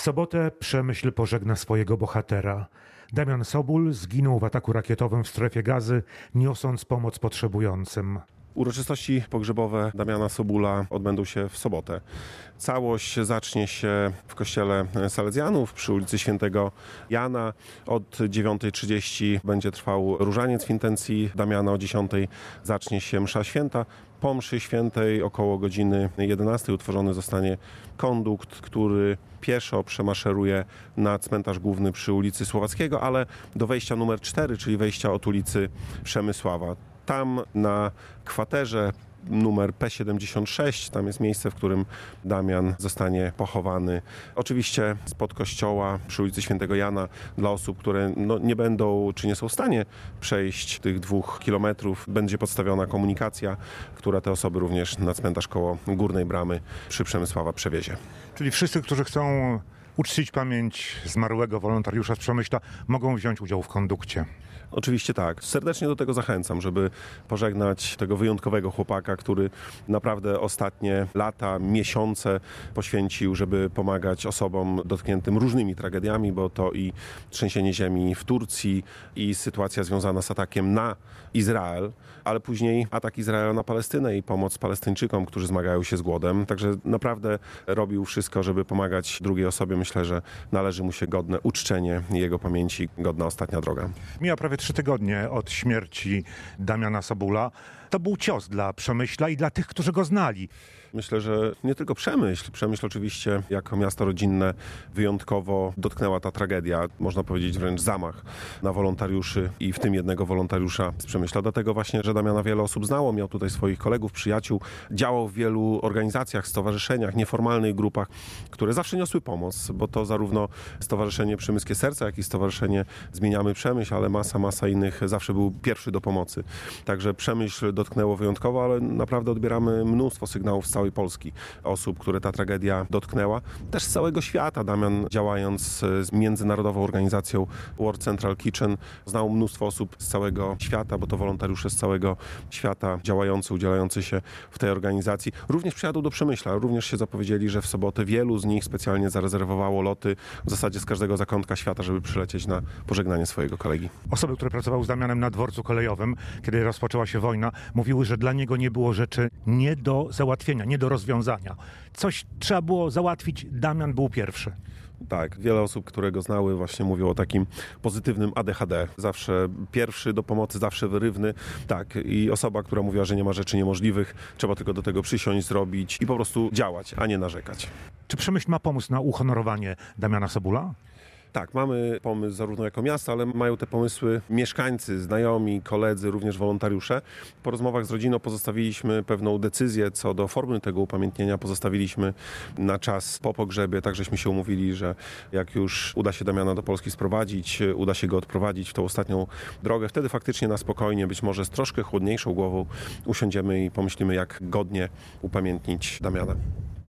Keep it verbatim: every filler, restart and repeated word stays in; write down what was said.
sobotę Przemyśl pożegna swojego bohatera. Damian Sobul zginął w ataku rakietowym w strefie Gazy, niosąc pomoc potrzebującym. Uroczystości pogrzebowe Damiana Sobula odbędą się w sobotę. Całość zacznie się w kościele Salezjanów przy ulicy Świętego Jana. Od dziewiątej trzydzieści będzie trwał różaniec w intencji Damiana, o dziesiątej zacznie się msza święta. Po mszy świętej około godziny jedenastej utworzony zostanie kondukt, który pieszo przemaszeruje na cmentarz główny przy ulicy Słowackiego, ale do wejścia numer cztery, czyli wejścia od ulicy Przemysława. Tam na kwaterze numer P siedemdziesiąt sześć, tam jest miejsce, w którym Damian zostanie pochowany. Oczywiście spod kościoła przy ulicy Świętego Jana dla osób, które no, nie będą czy nie są w stanie przejść tych dwóch kilometrów, będzie podstawiona komunikacja, która te osoby również na cmentarz koło Górnej Bramy przy Przemysława przewiezie. Czyli wszyscy, którzy chcą uczcić pamięć zmarłego wolontariusza z Przemyśla, mogą wziąć udział w kondukcie. Oczywiście tak. Serdecznie do tego zachęcam, żeby pożegnać tego wyjątkowego chłopaka, który naprawdę ostatnie lata, miesiące poświęcił, żeby pomagać osobom dotkniętym różnymi tragediami, bo to i trzęsienie ziemi w Turcji, i sytuacja związana z atakiem na Izrael, ale później atak Izraela na Palestynę i pomoc Palestyńczykom, którzy zmagają się z głodem. Także naprawdę robił wszystko, żeby pomagać drugiej osobie. Myślę, że należy mu się godne uczczenie jego pamięci, godna ostatnia droga. Mija prawie trzy tygodnie od śmierci Damiana Sobula. To był cios dla Przemyśla i dla tych, którzy go znali. Myślę, że nie tylko Przemyśl. Przemyśl oczywiście jako miasto rodzinne wyjątkowo dotknęła ta tragedia, można powiedzieć wręcz zamach na wolontariuszy i w tym jednego wolontariusza z Przemyśla. Dlatego właśnie, że Damiana wiele osób znało, miał tutaj swoich kolegów, przyjaciół, działał w wielu organizacjach, stowarzyszeniach, nieformalnych grupach, które zawsze niosły pomoc, bo to zarówno Stowarzyszenie Przemyskie Serca, jak i Stowarzyszenie Zmieniamy Przemyśl, ale masa, masa innych zawsze był pierwszy do pomocy. Także Przemyśl dotknęło wyjątkowo, ale naprawdę odbieramy mnóstwo sygnałów z całej Polski, osób, które ta tragedia dotknęła. Też z całego świata. Damian, działając z międzynarodową organizacją World Central Kitchen, znał mnóstwo osób z całego świata, bo to wolontariusze z całego świata działający, udzielający się w tej organizacji. Również przyjadą do Przemyśla, również się zapowiedzieli, że w sobotę wielu z nich specjalnie zarezerwowało loty w zasadzie z każdego zakątka świata, żeby przylecieć na pożegnanie swojego kolegi. Osoby, które pracowały z Damianem na dworcu kolejowym, kiedy rozpoczęła się wojna, mówiły, że dla niego nie było rzeczy nie do załatwienia, nie do rozwiązania. Coś trzeba było załatwić, Damian był pierwszy. Tak, wiele osób, które go znały, właśnie mówią o takim pozytywnym A D H D. Zawsze pierwszy do pomocy, zawsze wyrywny. Tak, i osoba, która mówiła, że nie ma rzeczy niemożliwych, trzeba tylko do tego przysiąść, zrobić i po prostu działać, a nie narzekać. Czy Przemyśl ma pomysł na uhonorowanie Damiana Sobula? Tak, mamy pomysł zarówno jako miasto, ale mają te pomysły mieszkańcy, znajomi, koledzy, również wolontariusze. Po rozmowach z rodziną pozostawiliśmy pewną decyzję co do formy tego upamiętnienia. Pozostawiliśmy na czas po pogrzebie, tak żeśmy się umówili, że jak już uda się Damiana do Polski sprowadzić, uda się go odprowadzić w tą ostatnią drogę, wtedy faktycznie na spokojnie, być może z troszkę chłodniejszą głową usiądziemy i pomyślimy, jak godnie upamiętnić Damiana.